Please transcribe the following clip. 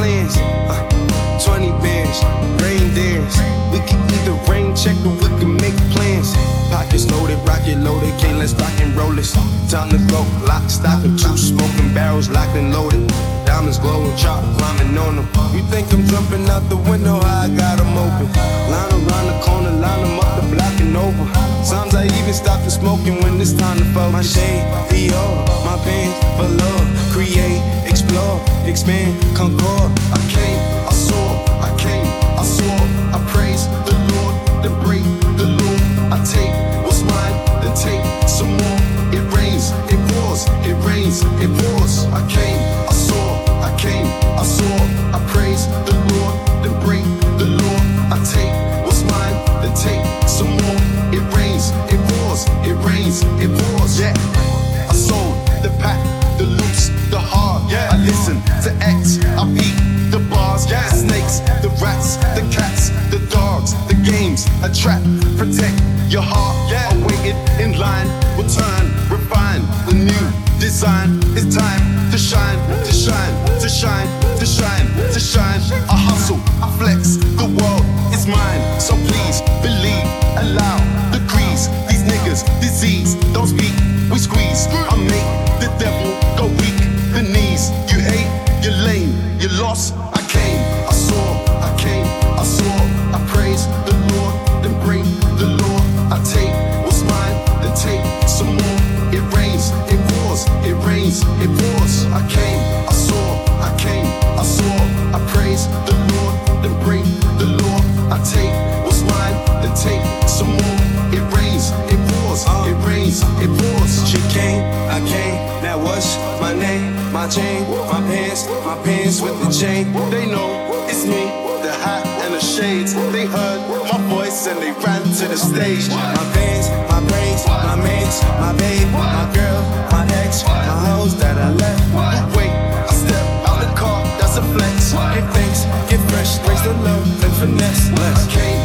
plans. 20 bands, rain dance. We can either rain check or we can make plans. Pockets loaded, rocket loaded, can't let's rock and roll this. Time to go, lock, stock, and two smoking barrels locked and loaded. Diamonds glowing, chop climbing on them. You think I'm jumping out the window? I got them open. Line around the corner, line them up the block and over. Sometimes I even stop the smoking when it's time to focus. My shade, Dior, my pants for love. Create, explore, expand, concord. I came, I saw, I came, I saw. I praise the Lord, then break the law. I take what's mine, then take some more. It rains, it pours, it rains, it pours. I came, I saw, I came, I saw. I praise the Lord, then break the law. I take what's mine, then take some more. It rains, it pours, it rains, it pours. Yeah, I sold the pack, the loops, the hard. Yeah, I listen to X, I beat the bars. Yeah, the snakes, the rats, the cats, the dogs, the games, a trap, protect your heart. Yeah, I waited in line, will turn, refine the new design. It's time to shine, to shine, to shine, to shine, to shine. I hustle, I flex, the world is mine. So please believe, allow degrees. These niggas, disease, don't speak, we squeeze. I make the devil go weak, the knees. You hate, you're lame, you lost. I came, I saw, I came, I saw. I praise the Lord, then break the law. I take what's mine, then take some more. It rains, it pours, it rains, it pours. I came, I saw, I came, I saw. I praise the Lord, then break the law. I take what's mine, then take some more. It rains, it pours, it rains, it pours. She came, I came, that was my name. My chain, my pants with the chain. They know it's me, the hat and the shades. They heard my voice and they ran to the stage. My fans, my brains, my mans, my babe, my girl, my ex, my hoes that I left. Wait, I step out the car, that's a flex. Get thanks, get fresh, raise the love and finesse. I came,